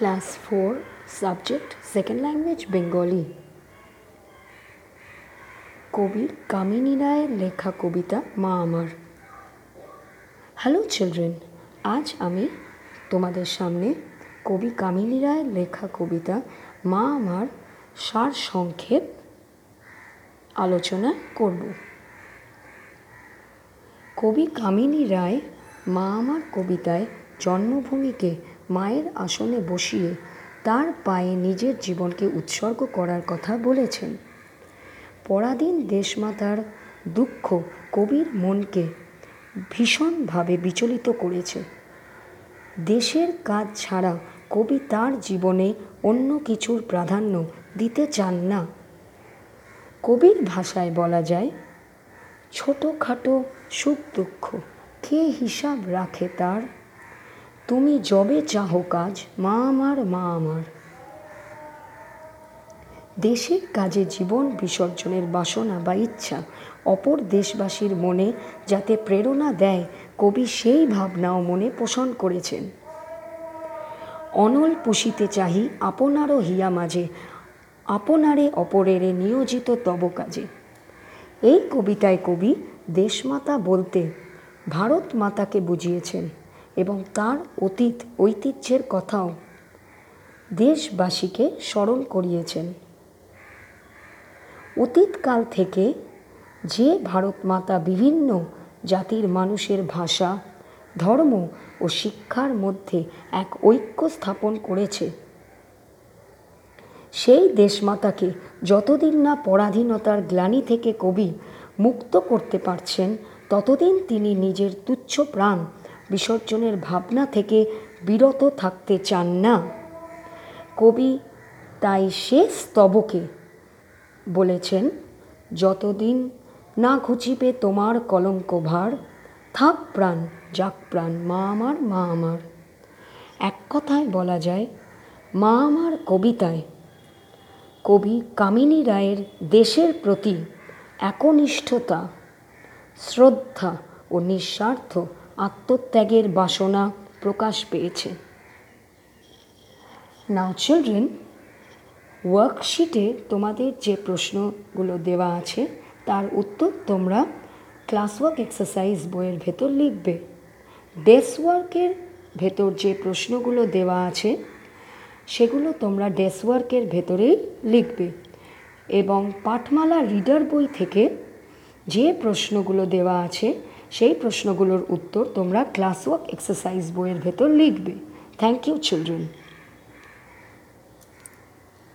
Class 4, Subject Second Language Bengali. কবি কামিনী রায়ের লেখা কবিতা মা আমার। হ্যালো চিলড্রেন, আজ আমি তোমাদের সামনে কবি কামিনী রায়ের লেখা কবিতা মা আমার সার সংক্ষেপ আলোচনা করব। কবি কামিনী রায় মা আমার কবিতায় জন্মভূমিকে মায়ের আসনে বসিয়ে তার পায়ে নিজের জীবনকে উৎসর্গ করার কথা বলেছেন। পরাধীন দেশমাতার দুঃখ কবির মনকে ভীষণভাবে বিচলিত করেছে। দেশের কাজ ছাড়া কবি তার জীবনে অন্য কিছুর প্রাধান্য দিতে চান না। কবির ভাষায় বলা যায়, ছোটোখাটো সুখ দুঃখ কে হিসাব রাখে তার, তুমি যবে চাহো কাজ মা আমার মা আমার। দেশের কাজে জীবন বিসর্জনের বাসনা বা ইচ্ছা অপর দেশবাসীর মনে যাতে প্রেরণা দেয়, কবি সেই ভাবনাও মনে পোষণ করেছেন। অনল পুষিতে চাহি আপনারও হিয়া মাঝে, আপনারে অপরেরে নিয়োজিত তব কাজে। এই কবিতায় কবি দেশমাতা বলতে ভারত মাতাকে বুঝিয়েছেন এবং তার অতীত ঐতিহ্যের কথাও দেশবাসীকে স্মরণ করিয়েছেন। অতীতকাল থেকে যে ভারত মাতা বিভিন্ন জাতির মানুষের ভাষা, ধর্ম ও শিক্ষার মধ্যে এক ঐক্য স্থাপন করেছে, সেই দেশমাতাকে যতদিন না পরাধীনতার গ্লানি থেকে কবি মুক্ত করতে পারছেন, ততদিন তিনি নিজের তুচ্ছ প্রাণ বিসর্জনের ভাবনা থেকে বিরত থাকতে চান না। কবি তাই শেষ স্তবকে বলেছেন, যতদিন না ঘুচিবে তোমার কলঙ্ক ভার, থাক প্রাণ যাক প্রাণ মা আমার মা আমার। এক কথায় বলা যায়, মা আমার কবিতায় কবি কামিনী রায়ের দেশের প্রতি একনিষ্ঠতা, শ্রদ্ধা ও নিঃস্বার্থ আত্মত্যাগের বাসনা প্রকাশ পেয়েছে। নাও চিলড্রেন, ওয়ার্কশিটে তোমাদের যে প্রশ্নগুলো দেওয়া আছে তার উত্তর তোমরা ক্লাস ওয়ার্ক এক্সারসাইজ বইয়ের ভেতর লিখবে। ডেস্ক ওয়ার্কের ভেতর যে প্রশ্নগুলো দেওয়া আছে সেগুলো তোমরা ডেস্ক ওয়ার্কের ভেতরেই লিখবে, এবং পাঠমালা রিডার বই থেকে যে প্রশ্নগুলো দেওয়া আছে সেই প্রশ্নগুলোর উত্তর তোমরা ক্লাস ওয়ার্ক এক্সারসাইজ বইয়ের ভেতর লিখবে। Thank you children.